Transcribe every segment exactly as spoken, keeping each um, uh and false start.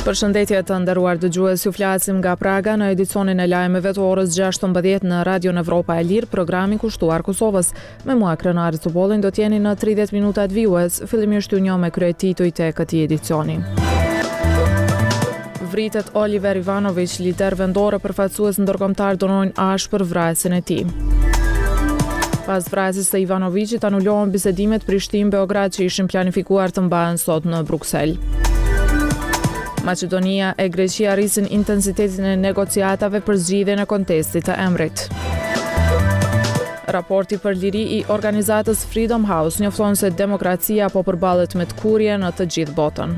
Përshëndetje të nderuar dëgjues, ju flasim nga Praga në edicionin e lajmeve të orës gjashtëmbëdhjetë në Radio Evropa e Lirë, programi kushtuar Kosovës. Me mua Krenari Cubollin do t'jeni në tridhjetë minutat vijues, fillimisht ju njoh me kryetitujt e këtij edicioni. Vritet Oliver Ivanović, lider vendore përfaqësues ndërkombëtar dënojnë ashpër vrasjen e tij. Pas vrasjes së Ivanovićit anulohen bisedimet Prishtinë-Beograd që ishin planifikuar të mbahen sot në Bruksel. Maqedonia e Greqia rrisin intensitetin e negociatave për zgjidhjen e kontestit të emrit. Raporti për liri i organizatës Freedom House njofton se demokracia po përballet me tkurje në të gjithë botën.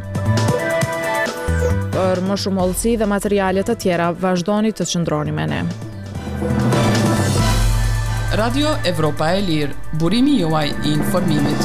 Për më shumë hollësi dhe materiale të tjera, vazhdoni të qëndroni me ne. Radio Evropa e Lirë, burimi juaj i informimit.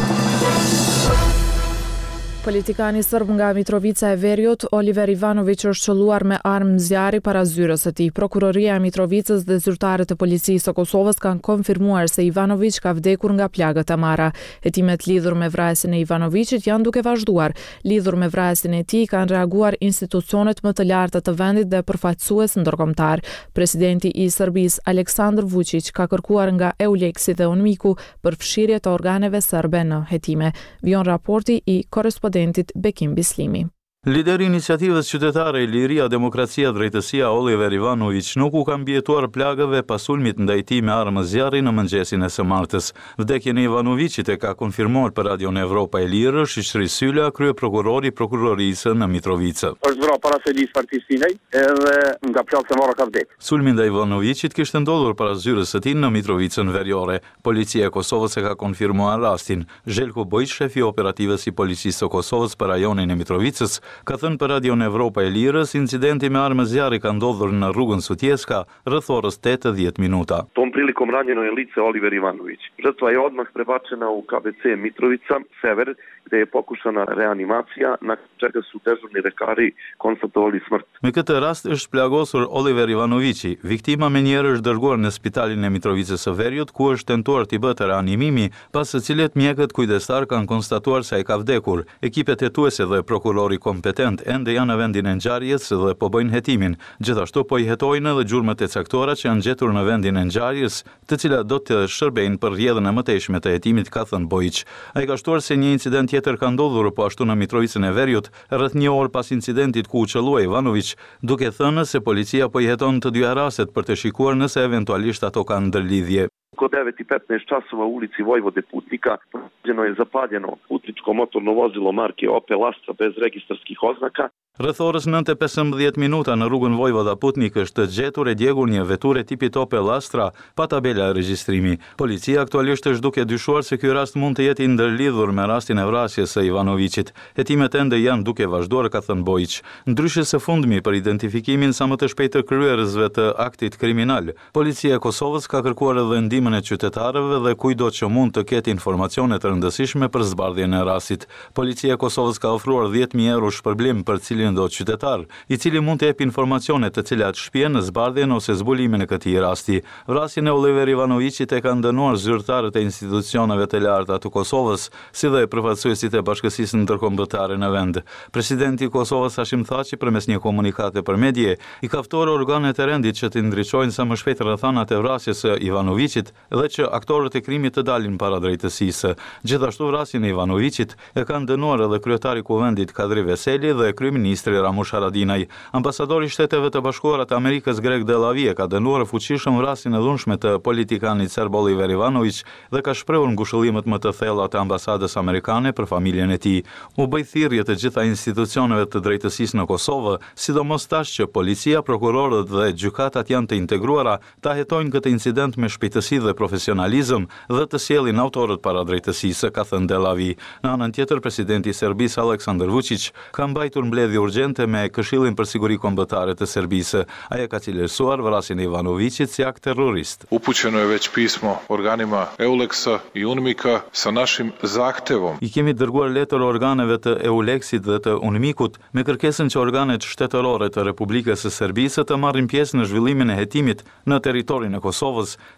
Politikani serb nga Mitrovica e Veriut, Oliver Ivanović, është qelluar me armë zjarri para zyrës së tij. Prokuroria e Mitrovicës dhe zyrtarët e policisë së Kosovës kanë konfirmuar se Ivanović ka vdekur nga plagët e marra. Hetimet lidhur me vrasjen e Ivanovićit janë duke vazhduar. Lidhur me vrasjen e tij kanë reaguar institucionet më të larta të vendit dhe përfaqësues ndërkombëtar. Presidenti i Serbisë Aleksandar Vučić ka kërkuar nga Euleksi dhe UNMIK-u për fshirje të organeve serbe në hetime. Vion raporti i korrespondentit Bekim Bislimi. Lideri i iniciativës qytetare e Liria, Demokracia, Drejtësia Oliver Ivanović nuk u ka mbijetuar plagëve pas sulmit ndaj tij me armë zjarri në mëngjesin e së martës. Vdekjen e Ivanovićit e ka konfirmuar për Radio Evropa e Lirë Shishri Sylla, kryeprokurori i prokurorisë në Mitrovicë. Është vrarë para selis partisë edhe nga plagët e marra ka vdekur. Sulmi ndaj Ivanovićit kishte ndodhur para zyrës së tij në Mitrovicën veriore. Policia e Kosovës e ka konfirmuar rastin. Željko Bojić, shefi i operativës i policisë së Kosovës për rajonin e Mitrovicës, ka thënë për Radio Evropa e Lirës, incidenti me armë zjarri ka ndodhur në rrugën Sutjeska rreth orës tetëdhjetë minuta. Tom prilikom ranjeno je lice Oliver Ivanović. Žrtva je odmah prebačena u K B C Mitrovica, Sever, gde je pokušana reanimacija, na čega su dežurni lekari konstatovali smrt. Me këtë rast është plagosur Oliver Ivanovići. Viktima menjëherë është dërguar në spitalin e Mitrovicës së Veriut, ku është tentuar t'i bëhet reanimimi, pas së cilet mjekët kujdestar kanë konstatuar se ai ka vdekur. Ekipet hetuese dhe prokurori kompetent ende janë në vendin e ngjarjes dhe po bëjnë hetimin. Gjithashtu po i hetojnë edhe gjurmët e caktuara që janë gjetur në vendin e ngjarjes, të cilat do të shërbejnë për rrjedhën e mëtejshme të hetimit, ka thënë Bojić. Ai ka shtuar se një incident tjetër ka ndodhur po ashtu në Mitrovicën e Veriut rreth një orë pas incidentit ku u qellua Ivanović, duke thënë se policia po i heton të dyja rastet për të shikuar nëse eventualisht ato kanë ndërlidhje. Oko devet i petnaest časova u ulici Vojvode Putnika pronađeno je zapaljeno putničko motorno vozilo marke Opel Astra bez registarskih oznaka. Rreth orës nëntë e pesëmbëdhjetë minuta në rrugën Vojvoda Putnik është gjetur e djegur një veturë tipit Opel Astra pa tabela regjistrimi. Policia aktualisht është duke dyshuar se ky rast mund të jetë i ndërlidhur me rastin e vrasjes së Ivanovićit. Hetimet ende janë duke vazhduar, ka thënë Bojić. Ndryshe së fundmi për identifikimin sa më të shpejtë të kryerësve të aktit kriminal, policia e Kosovës ka kërkuar edhe ndihmën e qytetarëve dhe kujdo që mund të ketë informacione të rëndësishme për zbardhjen e rastit. Policia e Kosovës ka ofruar dhjetë mijë euro shpërblim për cilin do qytetar, i cili mund të jep informacione të cilat shpjen në zbardhjen ose zbulimin e këtij rasti. Vrasjen e Oliver Ivanovićit e kanë dënuar zyrtarët e institucioneve të larta të Kosovës, si dhe përfaqësuesit e Bashkësisë Ndërkombëtare në vend. Presidenti i Kosovës Hashim Thaçi përmes një komunikate për medie i ka ftuar organet e rendit që të ndriçojnë sa më shpejt rrethanat e vrasjes së Ivanovićit dhe që aktorët e krimit të dalin para drejtësisë. Gjithashtu vrasjen e Ivanovićit e kanë dënuar edhe kryetari i Kuvendit Kadri Veseli dhe kryeministri Ramush Haradinaj. Ambasadori i Shteteve të Bashkuara të Amerikës Greg Delavie ka dënuar fuqishëm vrasjen e dhunshme të politikanit serb Oliver Ivanović dhe ka shprehur ngushëllimet më të thella të ambasadës amerikane për familjen e tij. U bë thirrje të gjitha institucioneve të drejtësisë në Kosovë, sidomos tash që policia, prokurorët dhe gjykatat janë të integruara, ta hetojnë këtë incident me shpejtësi dhe profesionalizëm dhe të sjellin autorët para drejtësisë, ka thënë Delavie. Në anën tjetër, presidenti i Serbisë Aleksandar Vučić ka mbajtur mbledhje urgjente me Këshillin për Siguri Kombëtare të Serbisë. Ai ka cilësuar vrasjen e Ivanovićit si akt terrorist. Upućeno je već pismo organima Euleksa i UNMIK-a sa našim zahtevom. I kemi dërguar letër organeve të Euleksit dhe të UNMIK-ut me kërkesën që organet shtetërore të Republikës së Serbisë të marrin pjesë në zhvillimin e hetimit në territorin e Kosovës, sepse jemi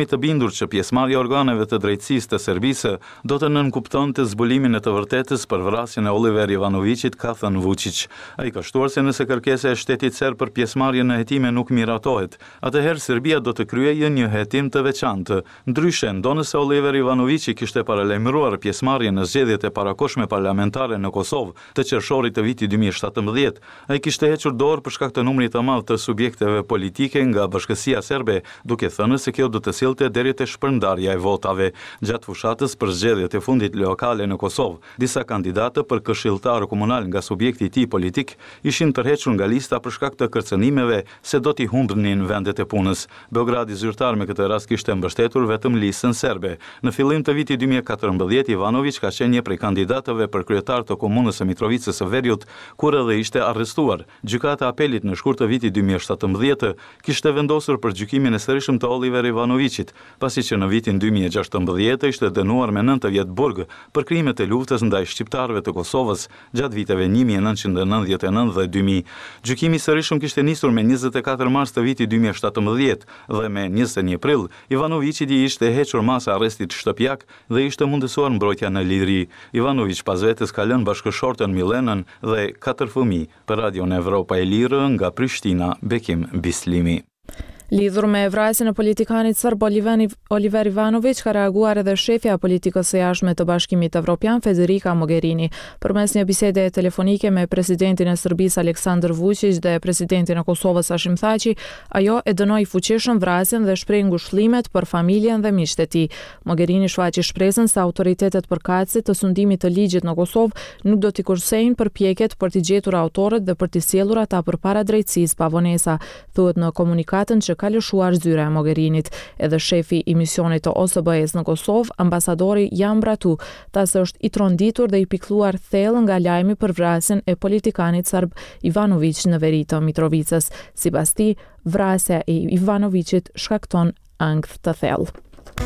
jemi të bindur që pjesëmarrja e organeve të drejtësisë të Serbisë do të nënkuptonte zbulimin e të vërtetës për vrasjen e Oliver Ivanovićit, ka thënë Vučić. Ai ka shtuar se nëse kërkesa e shtetit serb për pjesëmarrje në hetime nuk miratohet, atëherë Serbia do të kryejë një hetim të veçantë. Ndryshe, ndonëse Oliver Ivanovići kishte paralajmëruar pjesëmarrjen në zgjedhjet e parakohshme parlamentare në Kosovë të qershorit të vitit dy mijë e shtatëmbëdhjetë, ai kishte hequr dorë për shkak të numrit të madh të subjekteve politike nga bashkësia serbe, duke thënë se kjo do të sillte deri te shpërndarja e votave. Gjatë fushatës për zgjedhjet e fundit lokale në Kosovë, disa kandidatë për këshilltar komunal nga subjekti i tij politik ishin tërhequr nga lista për shkak të kërcënimeve se do t'i humbnin vendet e punës. Beogradi zyrtar me këtë rast kishte mbështetur vetëm listën serbe. Në fillim të vitit dy mijë e katërmbëdhjetë, Ivanović ka qenë një prej kandidatëve për kryetar të komunës së Mitrovicës së Veriut, kur edhe ishte arrestuar. Gjykata e apelit në shkurt të vitit dy mijë e shtatëmbëdhjetë kishte vendosur për gjykimin e sërishëm të Oliver Ivanovićit, pasi që në vitin dy mijë e gjashtëmbëdhjetë ishte dënuar me nëntë vjet burg për krimet e luftës ndaj shqiptarëve të Kosovës gjatë viteve një mijë e nëntëqind e nëntëdhjetë e nëntë dhe dy mijë. Gjykimi i sërishëm kishte nisur me njëzet e katër mars të vitit dy mijë e shtatëmbëdhjetë dhe me njëzet e një prill Ivanovićit i ishte hequr masa arrestit shtëpiak dhe ishte mundësuar mbrojtja në liri. Ivanović pas vetes ka lënë bashkëshortën Milenën dhe katër fëmijë. Për Radion Evropa e Lirë nga Prishtina, Bekim Bislimi. Lidhur me vrasjen e politikanit serb Oliver Ivanović, ka reaguar edhe shefja e politikës së jashtme të Bashkimit Evropian, Federica Mogherini. Përmes një bisede telefonike me presidentin e Serbisë Aleksandar Vučić dhe presidentin e Kosovës Hashim Thaçi, ajo e dënoi fuqishëm vrasjen dhe shpreh ngushëllimet për familjen dhe miqtë e tij. Mogherini shfaqi shpresën se autoritetet përkatëse të sundimit të ligjit në Kosovë nuk do t'i kursejnë përpjekjet për t'i gjetur autorët dhe për t'i sjellur ata përpara drejtësisë pa vonesa, thuhet në komunikatën që ka lëshuar zyra e Mogherinit. Edhe shefi i misionit të O S B-s në Kosovë, ambasadori Jan Bratu, tha se është i tronditur dhe i pikëlluar thellë nga lajmi për vrasjen e politikanit serb Ivanović në veri të Mitrovicës. Sipas tij, vrasja e Ivanovićit shkakton ankth të thellë.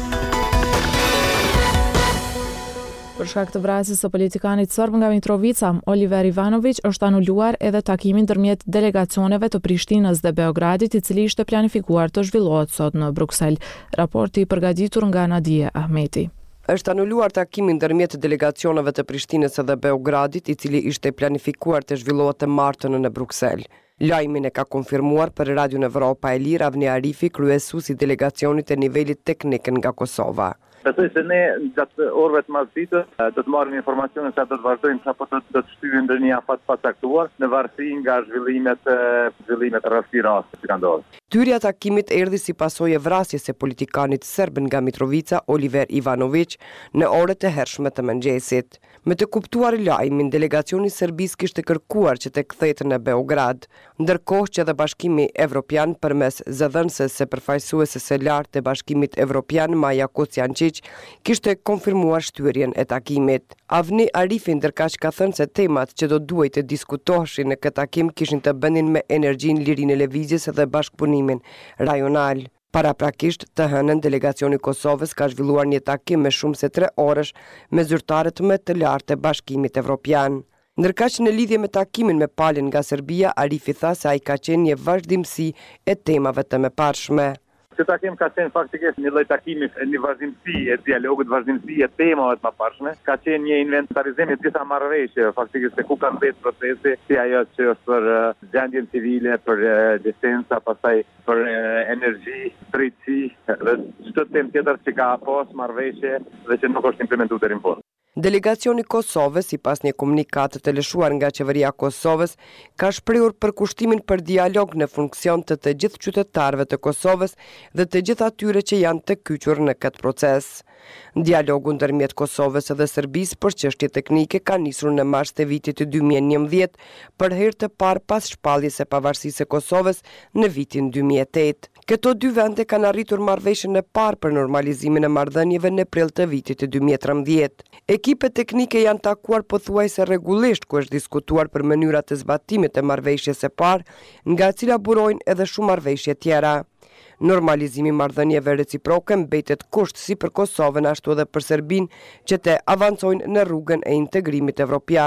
Për shkak të vrasjes së politikanit serb nga Mitrovica, Oliver Ivanović është anuluar edhe takimi ndërmjet delegacioneve të Prishtinës dhe Beogradit, i cili ishte planifikuar të zhvillohet sot në Bruksel. Raporti i përgatitur nga Nadia Ahmeti. Është anuluar takimi ndërmjet delegacioneve të Prishtinës dhe Beogradit, i cili ishte planifikuar të zhvillohet të martën në Bruksel. Lajmin e ka konfirmuar për Radion Evropa e Lirë Avni Arifi, kryesuesi i delegacionit e nivelit teknik nga Kosova. Besoj se ne gjatë orëve të mazbitës do të marrim informacione se do të vazhdojmë apo do të shtyhen në një afat pa caktuar në varësi nga zhvillimet zhvillimet rasti rasti që kanë ndodhur. Hyrja e takimit erdhi si pasojë e vrasjes së politikanit serb nga Mitrovica, Oliver Ivanović, në orët e hershme të mëngjesit. Me të kuptuar lajmin, delegacioni i Serbisë kishte kërkuar që të kthehej në Beograd, ndërkohë që edhe Bashkimi Evropian përmes zëdhënëses së përfaqësueses së lartë të Bashkimit Evropian, Maja Kocijancic, kishte konfirmuar shtyrjen e takimit. Avni Arifi ndërkaq ka thënë se temat që do duhej të diskutoheshin në këtë takim kishin të bënin me energjinë, lirinë e lëvizjes dhe bashkëpunimin rajonal. Paraprakisht të hënën, delegacioni i Kosovës ka zhvilluar një takim me shumë se tre orësh me zyrtarët më të lartë të Bashkimit Evropian. Ndërkaq në lidhje me takimin me palën nga Serbia, Arifi tha se ai ka qenë një vazhdimsi e temave të mëparshme. Këtë takim ka qenë faktikisht një lloj takimi, një vazhdimsi e dialogut, vazhdimsi e temave të mëparshme. Ka qenë një inventarizim i disa marrëveshje, faktikisht se ku kanë mbetur procesi, si ajo që është për gjendjen civile, për licenca, pastaj për energji, drejtësi, dhe çdo temë tjetër që ka pas marrëveshje dhe që nuk është implementuar deri në fund. Delegacioni i Kosovës, sipas një komunikate të lëshuar nga qeveria e Kosovës, ka shprehur përkushtimin për dialog në funksion të të gjithë qytetarëve të Kosovës dhe të gjithë atyre që janë të kyçur në këtë proces. Dialogu ndërmjet Kosovës dhe Serbisë për çështje teknike ka nisur në mars të vitit dy mijë e njëmbëdhjetë, për herë të parë pas shpalljes së pavarësisë së Kosovës në vitin dy mijë e tetë. Këto dy vende kanë arritur marrëveshjen e parë për normalizimin e marrëdhënieve në prill të vitit dy mijë e trembëdhjetë. Ekipet teknike janë takuar pothuajse rregullisht, ku është diskutuar për mënyrat të zbatimit të marrëveshjes së parë, nga e cila burojnë edhe shumë marrëveshje tjera. Normalizimi i marrëdhënieve reciproke mbetet kusht si për Kosovën ashtu edhe për Serbinë që të avancojnë në rrugën e integrimit evropian.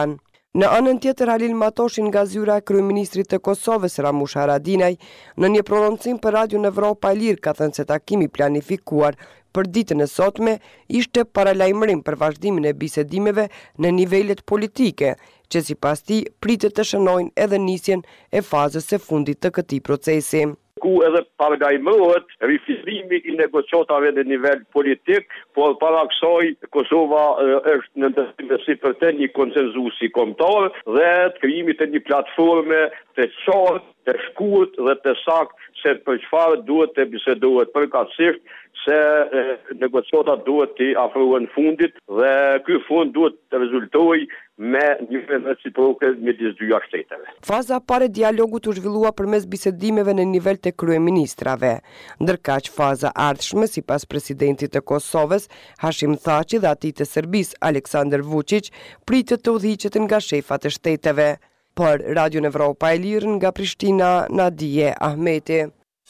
Në anën tjetër, Halil Matoshin nga zyra e kryeministrit të Kosovës Ramush Haradinaj në një prononcim për Radion Evropa e Lirë ka thënë se takimi planifikuar për ditën e sotme ishte paralajmërim për vazhdimin e bisedimeve në nivelet politike, që sipas tij pritet të shënojnë edhe nisjen e fazës së fundit të këtij procesi. Ku edhe paralajmërohet rifillimi i negociatave në nivel politik, por para kësaj Kosova është në ndërtim si për të një konsenzusi kombëtar dhe të krijimit të një platforme të qartë, të shkurt dhe të saktë se për çfarë duhet të bisedohet përkatësisht, se negociatat duhet të afrohen fundit dhe ky fund duhet të rezultojë me një reciproke midis dy shteteve. Faza e parë e dialogut u zhvillua përmes bisedimeve në nivel të kryeministrave, ndërkaq faza e ardhshme sipas presidentit të Kosovës Hashim Thaçi dhe atij të Serbisë Aleksandar Vučić pritet të udhëhiqet nga shefat e shteteve. Për Radion Evropa e Lirë nga Prishtina, Nadije Ahmeti.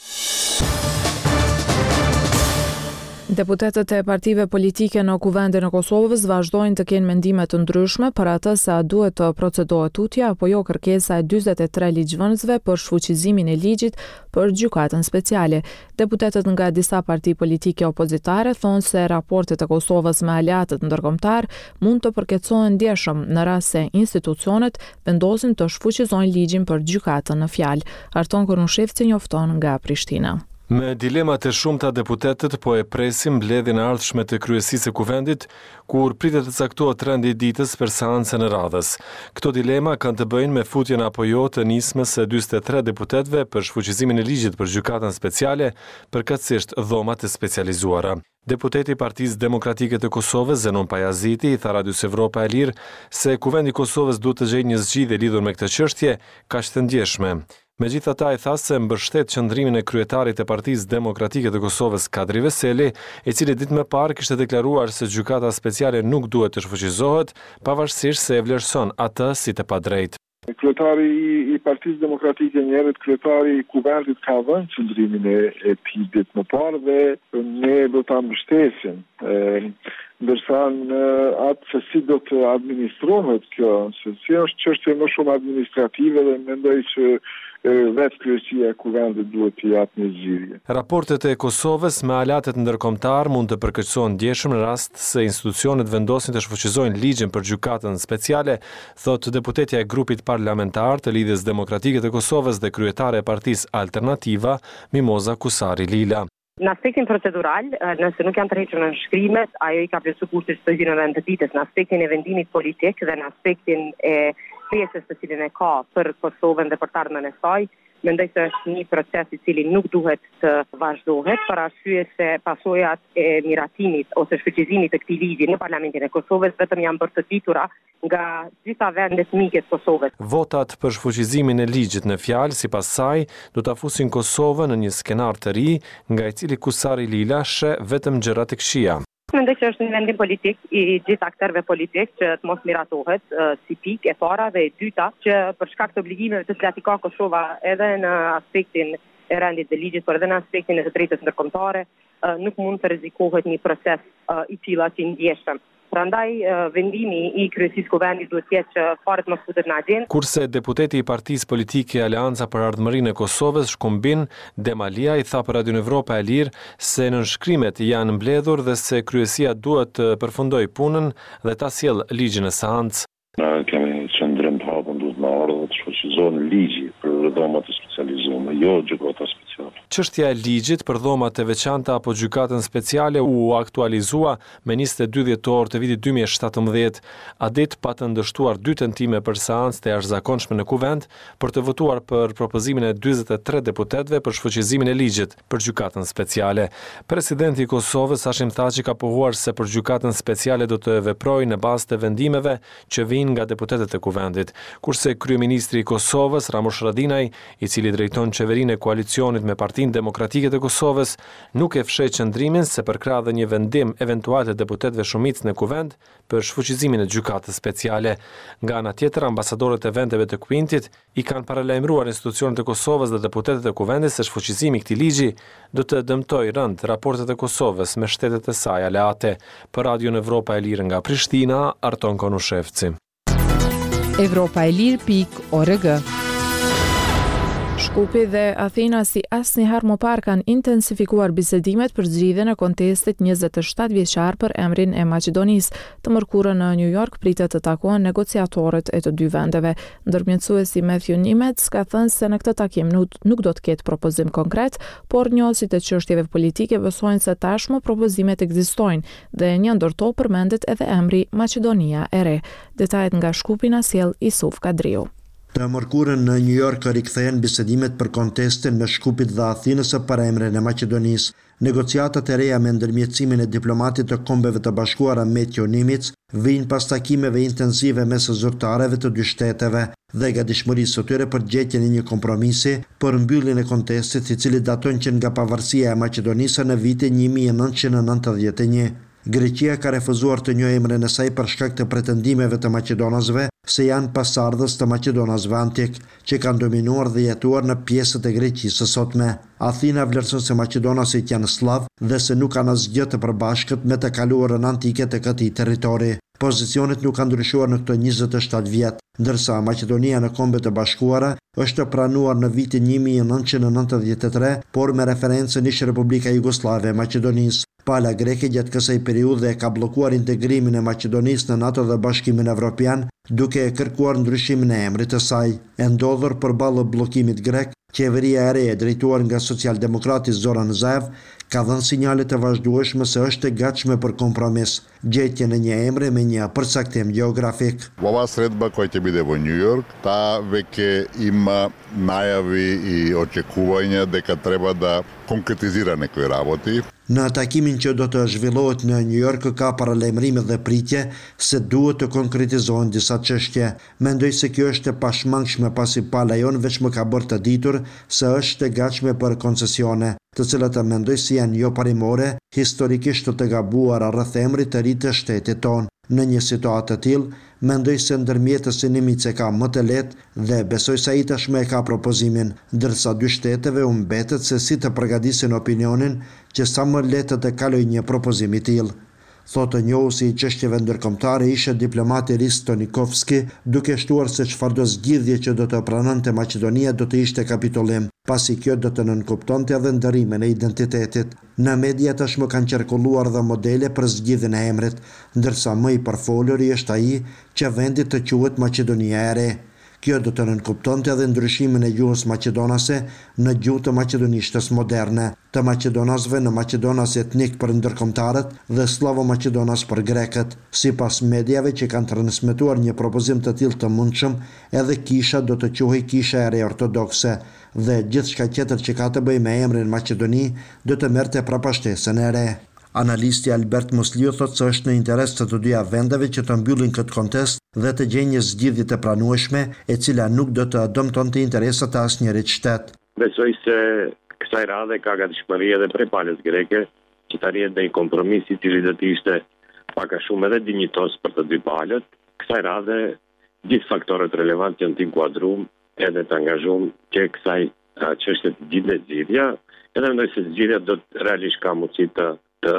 Deputetët e partive politike në kuvendin e Kosovës vazhdojnë të kenë mendime të ndryshme për atë sa duhet të procedohet tutja apo jo kërkesa e dyzet e tre ligjvënësve për shfuqizimin e ligjit për gjykatën speciale. Deputetët nga disa parti politike opozitare thonë se raportet e Kosovës me aleatët ndërkombëtar mund të përkeçohen ndjeshëm në rast se institucionet vendosin të shfuqizojnë ligjin për gjykatën në fjalë. Arton Konushevci njofton nga Prishtina. Me dilemat e shumta deputetët po e presim mbledhjen e ardhshme të kryesisë së kuvendit, kur pritet të caktohet rendi i ditës për seancën e radhës. Këto dilema kanë të bëjnë me futjen apo jo të nismës së dyzet e tre deputetëve për shfuqizimin e ligjit për gjykatën speciale, përkatësisht dhomat e specializuara. Deputeti i Partisë Demokratike të Kosovës Zenon Pajaziti i tha Radios Evropa e Lirë se kuvendi i Kosovës duhet të gjejë një zgjidhje lidhur me këtë çështje kaq të ndjeshme. Megjithatë ai tha se mbështet qëndrimin e kryetarit të Partisë Demokratike të Kosovës Kadri Veseli, i cili ditë më parë kishte deklaruar se gjykata speciale nuk duhet të shfuqizohet, pavarësisht se e vlerëson atë si të padrejtë. Kryetari i Partisë Demokratike njerët, kryetari i kuvendit ka dhënë qëndrimin e, e tij ditë më parë dhe ne do ta mbështesim. Ndërsa në atë se si do të administrohet kjo, se si është çështje më shumë administrative dhe mendoj që vetë kryesia e kuvendit duhet të japë një zgjidhje. Raportet e Kosovës me aleatet ndërkombëtar mund të përkeqësohen ndjeshëm në rast se institucionet vendosin të shfuqizojnë ligjin për gjykatën speciale, thot deputetja e grupit parlamentar të Lidhjes Demokratike të Kosovës dhe kryetare e Partisë Alternativa, Mimoza Kusari Lila. Në aspektin procedural, nëse nuk janë tërhequr në shkrimet, ajo i ka plotësuar kushtet të hyrën të ditës. Në aspektin e vendimit politik dhe në aspektin e pjesës të cilën e ka për Kosovën dhe për të ardhmen e saj, mendoj se është një proces i cili nuk duhet të vazhdohet për arsye se pasojat e miratimit ose shfuqizimit të këtij ligji në Parlamentin e Kosovës vetëm janë bërë të ditura nga gjitha vendet mike të Kosovës. Votat për shfuqizimin e ligjit në fjalë, sipas saj, do ta fusin Kosovën në një skenar të ri, nga i cili Kusari Lila sheh vetëm gjëra të këqija. Mendoj që është një vendim politik i gjithë aktorëve politik që të mos miratohet uh, si pikë e para dhe e dyta që për shkak të obligimeve të cilat i ka Kosova edhe në aspektin e rendit të ligjit, por edhe në aspektin e të drejtës ndërkombëtare, uh, nuk mund të rrezikohet një proces uh, i tillë i ndjeshëm. Prandaj vendimi i kryesisë kuvendit duhet të jetë që fare të mos futet në agjendë. Kurse deputeti i Partisë Politike Aleanca për Ardhmërinë e Kosovës, Shkumbin Demalia, i tha për Radion Evropa e Lirë se nënshkrimet janë mbledhur dhe se kryesia duhet të përfundojë punën dhe ta sjellë ligjin në seancë. Ne kemi qëndrim të hapur, duhet na ardhë të shfuqizohen ligji për dhomat e specializuara, jo gjykata speciale. Çështja e ligjit për dhomat e veçanta apo gjykatën speciale u aktualizua me njëzet e dy dhjetor të vitit dy mijë e shtatëmbëdhjetë, a ditë pa të ndështuar dy tentime për seancë të jashtëzakonshme në kuvend për të votuar për propozimin e dyzet e tre deputetëve për shfuqizimin e ligjit për gjykatën speciale. Presidenti i Kosovës Hashim Thaçi ka pohuar se për gjykatën speciale do të veprojë në bazë të vendimeve që vijnë nga deputetët e kuvendit, kurse kryeministri i Kosovës Ramush Haradinaj, i cili drejton qeverinë e koalicionit me Partinë Demokratike të Kosovës, nuk e fsheh qëndrimin se përkrah dhe një vendim eventual të deputetëve shumicë në kuvend për shfuqizimin e gjykatës speciale. Nga ana tjetër, ambasadorët e vendeve të Kuintit i kanë paralajmëruar institucionet e Kosovës dhe deputetët e kuvendit se shfuqizimi i këtij ligji do të dëmtojë rënd raportet e Kosovës me shtetet e saj aleate. Për Radion Evropa e Lirë nga Prishtina, Arton Konushevci. evropa e lirë pikë org. Shkupi dhe Athina si asnjëherë më parë kanë intensifikuar bisedimet për zgjidhjen e kontestit njëzet e shtatë vjeçar për emrin e Maqedonisë. Të mërkurën në New York pritet të takohen negociatorët e të dy vendeve. Ndërmjetësuesi Matthew Nimitz ka thënë se në këtë takim nuk, nuk do të ketë propozim konkret, por njohësit e çështjeve politike besojnë se tashmë propozimet ekzistojnë dhe një ndër to përmendet edhe emri Maqedonia e Re. Detajet nga Shkupi na sjell Isuf Kadriu. Të mërkurën në New York rikthehen bisedimet për kontestin me Shkupit dhe Athinës për emrin e Maqedonisë. Negociatat e reja me ndërmjetësimin e diplomatit të Kombeve të Bashkuara Matthew Nimitz vijnë pas takimeve intensive mes zyrtarëve të dy shteteve dhe gatishmërisë së tyre për gjetjen e një kompromisi për mbylljen e kontestit, i cili daton që nga pavarësia e Maqedonisë në vitin një mijë e nëntëqind e nëntëdhjetë e një. Greqia ka refuzuar të njohë emrin e saj për shkak të pretendimeve të maqedonasve se janë pasardhës të maqedonasve antik, që kanë dominuar dhe jetuar në pjesët e Greqisë së sotme. Athina vlerëson se maqedonasit janë slav dhe se nuk kanë asgjë të përbashkët me të kaluarën antike të këtij territori. Pozicionet nuk kanë ndryshuar në këto njëzet e shtatë vjet, ndërsa Maqedonia në Kombet e Bashkuara është pranuar në vitin një mijë e nëntëqind e nëntëdhjetë e tre, por me referencën ish Republika Jugoslave e Maqedonisë. Pala greke gjatë kësaj periudhe ka bllokuar integrimin e Maqedonisë në NATO dhe Bashkimin Evropian, duke e kërkuar ndryshimin e emrit të saj. E ndodhur përballë bllokimit grek, qeveria e re e drejtuar nga socialdemokrati Zoran Zaev ka dhënë sinjale të vazhdueshme se është e gatshme për kompromis, gjetjen e një emri me një përcaktim gjeografik. Ova sredba koja će biti во New York, ta веќе има најави и очекувања дека треба да konkretizira некои работи. Në takimin që do të zhvillohet në New York ka paralajmërime dhe pritje se duhet të konkretizohen disa çështje. Mendoj se kjo është e pashmangshme pasi pala jon veç më ka bërë të ditur se është e gatshme për koncesione, të cilat e mendoj si janë jo parimore, historikisht të gabuara rreth emrit të ri të shtetit tonë. Në një situatë të tillë, mendoj se ndërmjetësi Nimitz e ka më të lehtë dhe besoj se ai tashmë e ka propozimin, ndërsa dy shteteve u mbetet se si të përgatisin opinionin që sa më lehtë të kalojë një propozim i tillë. Thotë njohuesi i çështjeve ndërkombëtare ishe diplomati Risto Nikovski, duke shtuar se çfarëdo zgjidhje që do të pranonte Maqedonia do të ishte kapitullim, pasi kjo do të nënkuptonte edhe ndërimin e identitetit. Në media tashmë kanë qarkulluar dhe modele për zgjidhjen e emrit, ndërsa më i përfoluri është ai që vendi të quhet Maqedonia e Re. Kjo do të nënkuptonte edhe ndryshimin e gjuhës maqedonase në gjuhë të maqedonishtës moderne, të maqedonasve në maqedonas etnik për ndërkombëtarët dhe slavo-maqedonas për grekët. Sipas mediave që kanë transmetuar një propozim të tillë të mundshëm, edhe kisha do të quhej Kisha e Re Ortodokse dhe gjithçka tjetër që ka të bëjë me emrin Maqedoni do të merrte prapashtesën e re. Analisti Albert Musliu thotë se është në interes të të dyja vendeve që të mbyllin këtë kontest dhe të gjejnë një zgjidhje të pranueshme, e cila nuk do të dëmtonte interesat e asnjërit shtet. Besoj se kësaj radhe ka gatishmëri edhe prej palës greke që të arrihet në një kompromis i cili do të ishte pak a shumë edhe dinjitos për të dy palët. Kësaj radhe gjithë faktorët relevant janë të inkuadruar edhe të angazhuar që kësaj çështje të gjithë zgjidhja, edhe mendoj se zgjidhja do të realisht ka mundësi të të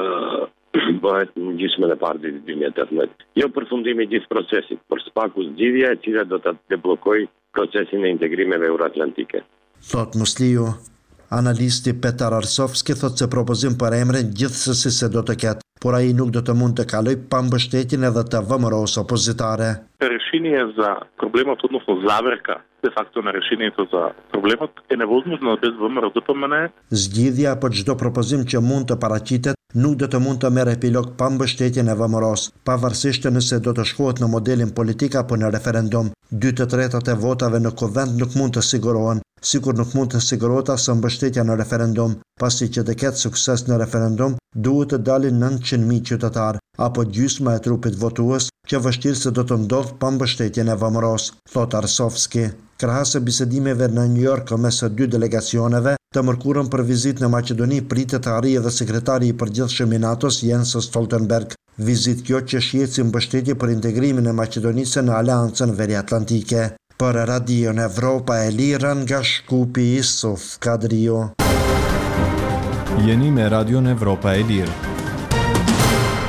bëhet në gjysmën e parë vitit dy mijë e tetëmbëdhjetë. Jo përfundimi i gjithë procesit, por spaku zgjidhja e cila do ta deblokojë procesin e integrimeve euroatlantike. Thot Musliu. Analisti Petar Arsovski thot se propozim për emrin gjithsesi se do të ketë, por ai nuk do të mund të kaloj pa mbështetjen edhe të V M R-s opozitare. Решение за проблемот, односно заверка, де факто на решението за проблемот е невозможно без V M R D P M N. Zgjidhja për çdo propozim që mund të paraqitet nuk do të mund të merr epilog pa mbështetjen e V M R-s, pavarësisht nëse do të shkohet në modelin politik apo në referendum. Dy të tretat e votave në kuvend nuk mund të sigurohen, sikur nuk mund të sigurohet as mbështetja në referendum, pasi që të ketë sukses në referendum, duhet të dalin nëntëqind mijë qytetar apo gjysma e trupit votues, që vështirë se do të ndodh pa mbështetjen e V M R-s, thot Arsovski. Krahas së bisedimeve në New York mes së dy delegacioneve, të mërkurën për vizitë në Maqedoni pritet të arrijë edhe sekretari i përgjithshëm i NATO-s Jens Stoltenberg. Vizitë kjo që shihet si mbështetje për integrimin e Maqedonisë në Aleancën Veriatlantike. Për Radion Evropa e Lirë nga Shkupi Isuf Kadrio. Jeni me Radion Evropa e Lirë.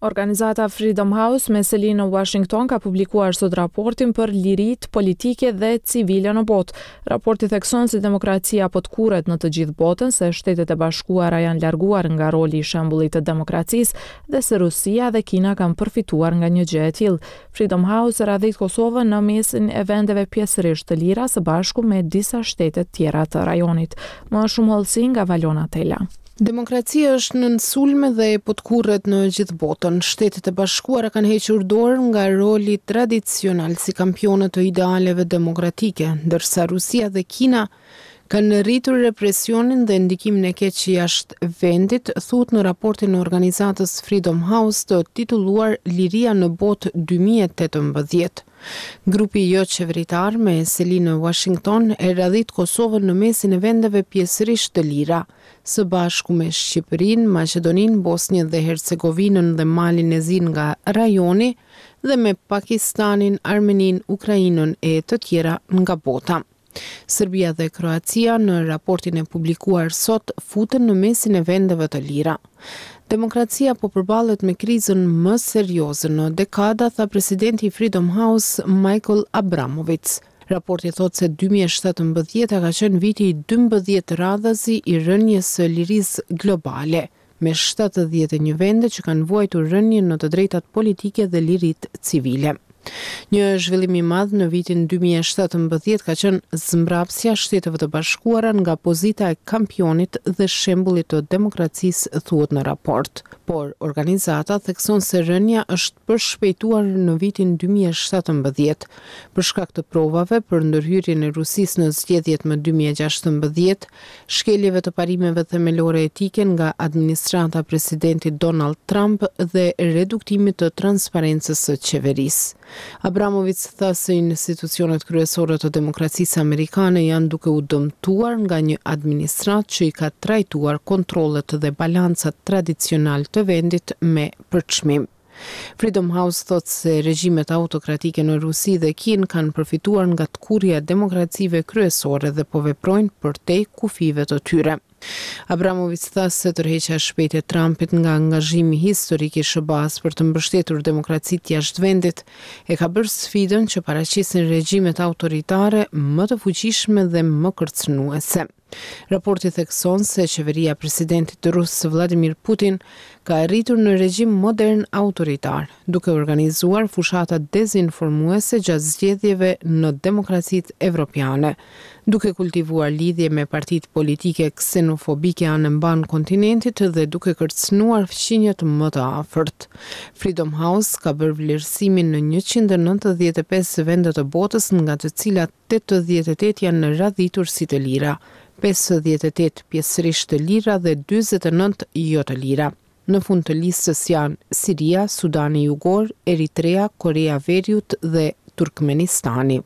Organizata Freedom House me selin në Washington ka publikuar sot raportin për lirit politike dhe civile në botë. Raporti thekson se demokracia po të kurret në të gjithë botën, se Shtetet e Bashkuara janë larguar nga roli i shembullit të demokracisë dhe se Rusia dhe Kina kanë përfituar nga një gjë e tillë. Freedom House radhit Kosovën në mesin e vendeve pjesërisht të lira së bashku me disa shtete tjera të rajonit. Më shumë hollësi nga Valona Tela. Demokracia është në sulme dhe po të kurret në gjithë botën. Shtetet e Bashkuara kanë hequr dorë nga roli tradicional si kampionët të idealeve demokratike, ndërsa Rusia dhe Kina kanë rritur represionin dhe ndikimin e keq jashtë vendit, thuhet në raportin e organizatës Freedom House të titulluar Liria në botë dy mijë e tetëmbëdhjetë. Grupi jo qeveritar me seli në Washington e radhit Kosovën në mesin e vendeve pjesërisht të lira, së bashku me Shqipërinë, Maqedoninë, Bosnjën dhe Hercegovinën dhe Malin e Zi nga rajoni dhe me Pakistanin, Armeninë, Ukrainën e të tjera nga bota. Serbia dhe Kroacia në raportin e publikuar sot futen në mesin e vendeve të lira. Demokracia po përballet me krizën më serioze në dekada, tha presidenti i Freedom House Michael Abramovic. Raporti thot se dy mijë e shtatëmbëdhjetë ka qenë viti i dymbëdhjetë radhazi i rënjes së lirisë globale, me shtatëdhjetë e një vende që kanë vuajtur rënjen në të drejtat politike dhe liritë civile. Një zhvillim i madh në vitin dy mijë e shtatëmbëdhjetë ka qenë zmbrapsja Shteteve të Bashkuara nga pozita e kampionit dhe shembullit të demokracisë, thuhet në raport. Por organizata thekson se rënja është përshpejtuar në vitin dy mijë e shtatëmbëdhjetë për shkak të provave për ndërhyrjen e Rusisë në zgjedhjet më dy mijë e gjashtëmbëdhjetë, shkeljeve të parimeve themelore etike nga administrata e presidentit Donald Trump dhe reduktimit të transparencës së qeverisë. Abramovic tha se institucionet kryesore të demokracisë amerikane janë duke u dëmtuar nga një administrat që i ka trajtuar kontrollet dhe balancat tradicional të vendit me përçmim. Freedom House thot se regjimet autokratike në Rusi dhe Kinë kanë përfituar nga tkurrja e demokracive kryesore dhe po veprojnë përtej kufive të tyre. Abramovic tha se tërheqja e shpejtë e Trumpit nga angazhimi historik i S B A-s për të mbështetur demokracitë jashtë vendit e ka bërë sfidën që paraqisin regjimet autoritare më të fuqishme dhe më kërcënuese. Raporti thekson se qeveria e presidentit rus Vladimir Putin ka arritur në regjim modern autoritar, duke organizuar fushata dezinformuese gjatë zgjedhjeve në demokracitë evropiane, duke kultivuar lidhje me partitë politike ksenofobike anë mban kontinentit dhe duke kërcënuar fqinjet më të afërt. Freedom House ka bërë vlerësimin në njëqind e nëntëdhjetë e pesë vende të botës, nga të cilat tetëdhjetë e tetë janë radhitur si të lira, pesëdhjetë e tetë pjesërisht të lira dhe dyzet e nëntë jo të lira. Në fund të listës janë Siria, Sudani Jugor, Eritrea, Korea Veriut dhe Turkmenistani.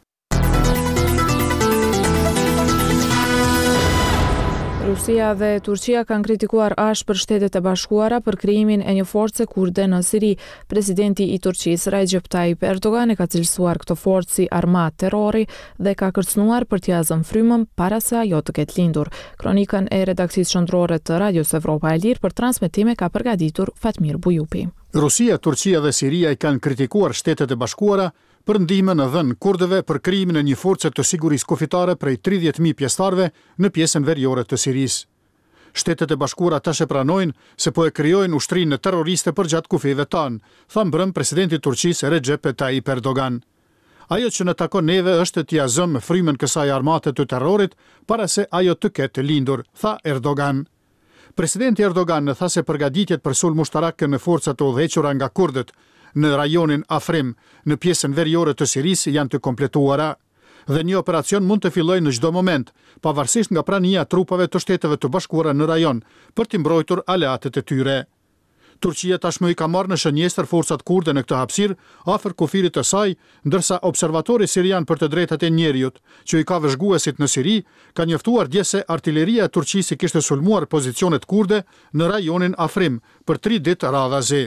Rusia dhe Turqia kanë kritikuar ashpër Shtetet e Bashkuara për krijimin e një force kurde në Siri. Presidenti i Turqisë Recep Tayyip Erdogan e ka cilësuar këtë forcë si armatë terrori dhe ka kërcënuar për t'ia zënë frymën para se ajo të ketë lindur. Kronikën e redakcisë qendrore të Radios Evropa e Lirë për transmetime ka përgatitur Fatmir Bujupi. Rusia, Turqia dhe Siria i kanë kritikuar Shtetet e Bashkuara për ndihmën e dhënë kurdëve për krijimin e një force të sigurisë kufitare prej tridhjetë mijë pjesëtarëve në pjesën veriore të Sirisë. Shtetet e Bashkuara tash e pranojnë se po e krijojnë ushtrinë terroriste përgjatë kufive tanë, tha mbrëm presidenti i Turqisë Recep Tayyip Erdogan. Ajo që në takon neve është t'ia zëmë frymën kësaj armate të terrorit para se ajo të ketë lindur, tha Erdogan. Presidenti Erdogan tha se përgatitjet për sulm ushtarak në forcat të udhëhequra nga kurdët në rajonin Afrim, në pjesën veriore të Sirisë janë të kompletuara dhe një operacion mund të fillojë në çdo moment, pavarësisht nga prania e trupave të Shteteve të Bashkuara në rajon, për të mbrojtur aleatët e tyre. Turqia tashmë i ka marrë në shënjestër forcat kurde në këtë hapësirë afër kufirit të saj, ndërsa observatori sirian për të drejtat e njerëzit, që i ka vëzhguesit në Siri, ka njoftuar dje se artilleria e Turqisë kishte sulmuar pozicionet kurde në rajonin Afrim për tri ditë radhazi.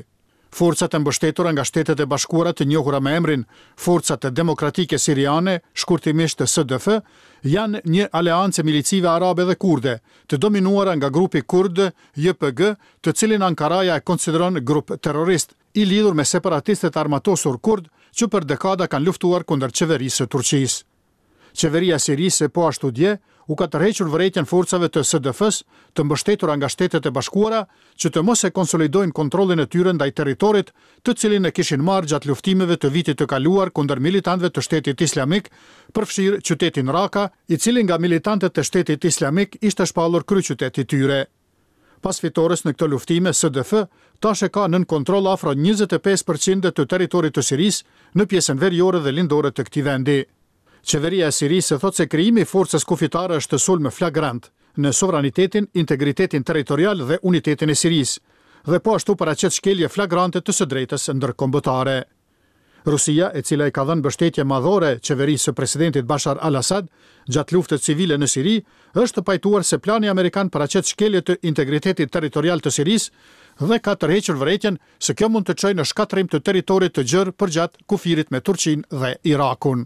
Forcat e mbështetura nga Shtetet e Bashkuara të njohura me emrin Forcat e Demokratike Siriane, shkurtimisht S D F, janë një aleancë milicive arabe dhe kurde, të dominuara nga grupi kurd J P G, të cilin Ankaraja e konsideron grup terrorist, i lidhur me separatistet armatosur kurd që për dekada kanë luftuar kundër qeverisë së Turqisë. Qeveria e Sirisë po ashtu dje u ka tërhequr vërejtjen forcave të S D F-s të mbështetura nga Shtetet e Bashkuara që të mos e konsolidojnë kontrollin e tyre ndaj territorit të cilin e kishin marrë gjatë luftimeve të vitit të kaluar kundër militantëve të Shtetit Islamik, përfshirë qytetin Raka, i cili nga militantët të Shtetit Islamik ishte shpallur kryeqyteti i tyre. Pas fitores në këto luftime, S D F tash e ka nën kontroll afro njëzet e pesë përqind të territorit të Sirisë në pjesën veriore dhe lindore të këtij vendi. Qeveria e Sirisë thot se krijimi i forcës kufitare është sulm flagrant në sovranitetin, integritetin territorial dhe unitetin e Sirisë, dhe po ashtu paraqet shkelje flagrante të së drejtës ndërkombëtare. Rusia, e cila i ka dhënë mbështetje madhore qeverisë së presidentit Bashar al-Assad gjatë luftës civile në Siri, është pajtuar se plani amerikan paraqet shkelje të integritetit territorial të Sirisë dhe ka tërhequr vërejtjen se kjo mund të çojë në shkatrim të territorit të gjerë përgjatë kufirit me Turqinë dhe Irakun.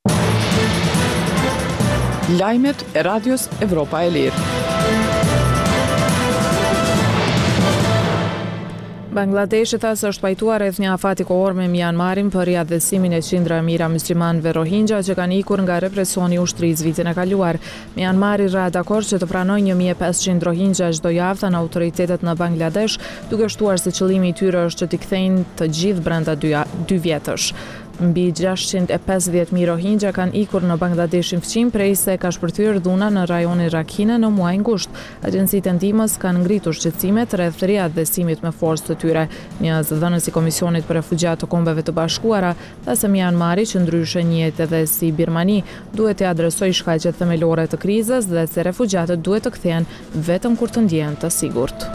Lajmet e Radios Evropa e Lirë. Bangladeshi tha se është pajtuar rreth një afati kohor me Myanmarin për riadhesimin e qindra mijëra muslimanëve Rohingya që kanë ikur nga represioni i ushtrisë vitin e kaluar. Myanmari ra dakord që të pranojë një mijë e pesëqind Rohingya çdo javë, thanë autoritetet në Bangladesh, duke shtuar se qëllimi i tyre është që t'i kthejnë të gjithë brenda dy, dy vjetësh. Mbi gjashtëqind e pesëdhjetë mijë Rohingya kanë ikur në Bangladeshin fqim prej se ka shpërthyer dhuna në rajonin Rakhine në muajin gusht. Agjencitë e ndihmës kanë ngritur shqetësimet rreth riadhesimit me forcë të tyre. Një zëdhënës i Komisionit për Refugjat të Kombeve të Bashkuara tha se Myanmari, që ndryshe njihet edhe si Birmani, duhet të adresojë shkaqet themelore të krizës dhe se refugjatët duhet të kthehen vetëm kur të ndjehen të sigurt.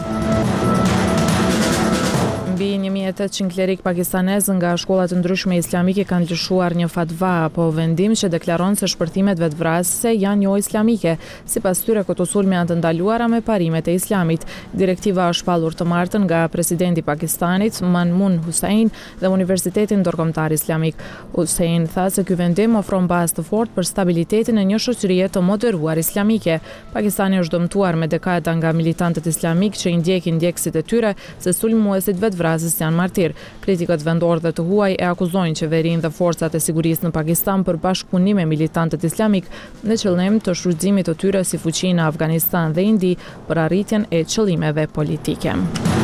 Mbi një mijë e tetëqind klerik pakistanez nga shkollat të ndryshme islamike kanë lëshuar një fatva apo vendim që deklaron se shpërthimet vetvrasëse janë jo islamike. Sipas tyre, këto sulme janë të ndaluara me parimet e islamit. Direktiva është shpallur të martën nga presidenti i Pakistanit, Manmoon Hussain, dhe Universiteti Ndërkombëtar Islamik. Hussain tha se ky vendim ofron bazë të fortë për stabilitetin e një shoqërie të moderuar islamike. Pakistani është dëmtuar me dekada nga militantët islamik që i ndjekin ndjekësit e tyre se sulmuesit vetvrasës vrasës janë martir. Kritikët vendor dhe të huaj e akuzojnë qeverinë dhe forcat e sigurisë në Pakistan për bashkëpunim me militantët islamik në qëllim të shfrytëzimit të tyre si fuqi në Afganistan dhe Indi për arritjen e qëllimeve politike.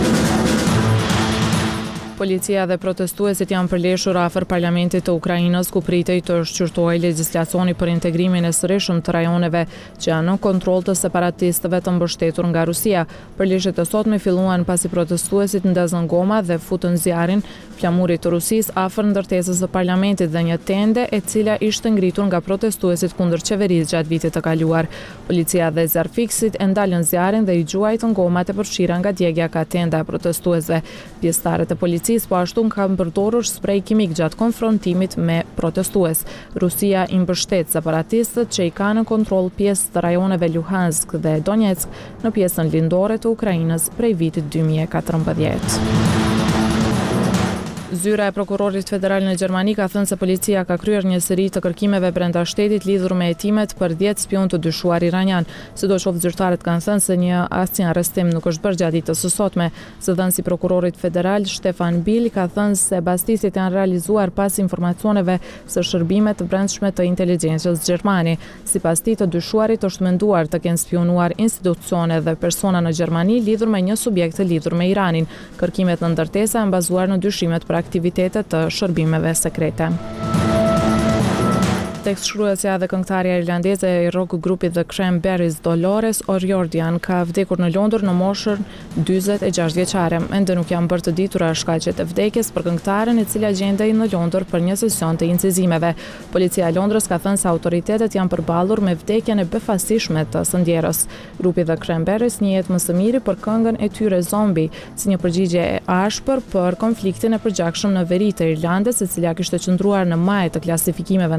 Policia dhe protestuesit janë përleshur afër parlamentit të Ukrainës ku pritej të shqyrtojë legjislacioni për integrimin e sërishëm të rajoneve që janë në kontroll të separatistëve të mbështetur nga Rusia. Përleshjet e sotme filluan pasi protestuesit ndezën goma dhe futën zjarrin flamurit të Rusisë afër ndërtesës së parlamentit dhe një tende e cila ishte ngritur nga protestuesit kundër qeverisë gjatë vitit të kaluar. Policia dhe zjarfikësit e ndalën zjarrin dhe i gjuajtën gomat e përfshira nga djegja ka tenda e protestuesve. Pjesëtarët e policisë po ashtu kanë përdorur sprej kimik gjatë konfrontimit me protestues. Rusia i mbështet separatistët që i kanë në kontroll pjesë të rajoneve Luhansk dhe Donetsk në pjesën lindore të Ukrainës prej vitit dy mijë e katërmbëdhjetë. Zyra e prokurorit federal në Gjermani ka thënë se policia ka kryer një seri të kërkimeve brenda shtetit lidhur me hetimet për dhjetë spion të dyshuar iranian. Sidoqoftë zyrtarët kanë thënë se një asnjë arrestim nuk është bërë gjatë ditës së sotme. Zëdhënësi i prokurorit federal Stefan Bill ka thënë se bastisit janë realizuar pas informacioneve se shërbime të brendshme të inteligjencës gjermane. Sipas tij, të dyshuarit është menduar të kenë spionuar institucione dhe persona në Gjermani lidhur me një subjekt të lidhur me Iranin. Kërkimet në ndërtesa janë bazuar në dyshimet për aktivitetet të shërbimeve sekrete. Tekstshkruesja dhe këngëtarja irlandeze e rock grupit The Cranberries Dolores O'Riordan ka vdekur në Londër në moshën dyzet e gjashtë vjeçare. Ende nuk janë bërë të ditura shkaqet e vdekjes për këngëtaren, e cila gjendej në Londër për një sesion të incizimeve. Policia e Londrës ka thënë se autoritetet janë përballur me vdekjen e befasishme të sëndjerës. Grupi The Cranberries njihet më së miri për këngën e tyre Zombie, si një përgjigje e ashpër për konfliktin e përgjakshëm në veri të Irlandës, e cila kishte qëndruar në maj të klasifikimeve në Shtetet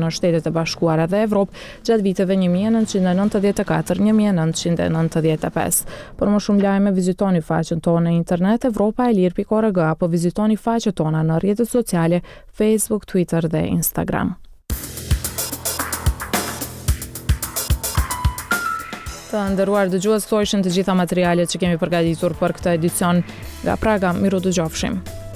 Shtetet e Bashkuara dhe Evropë gjatë viteve një mijë e nëntëqind e nëntëdhjetë e katër - një mijë e nëntëqind e nëntëdhjetë e pesë. Për më shumë lajme vizitoni faqen tonë në internet evropa e lirë pikë org apo vizitoni faqet tona në rrjetet sociale Facebook, Twitter dhe Instagram. Të nderuar dëgjues, këto ishin të gjitha materialet që kemi përgatitur për këtë edicion nga Praga. Miru dëgjofshim.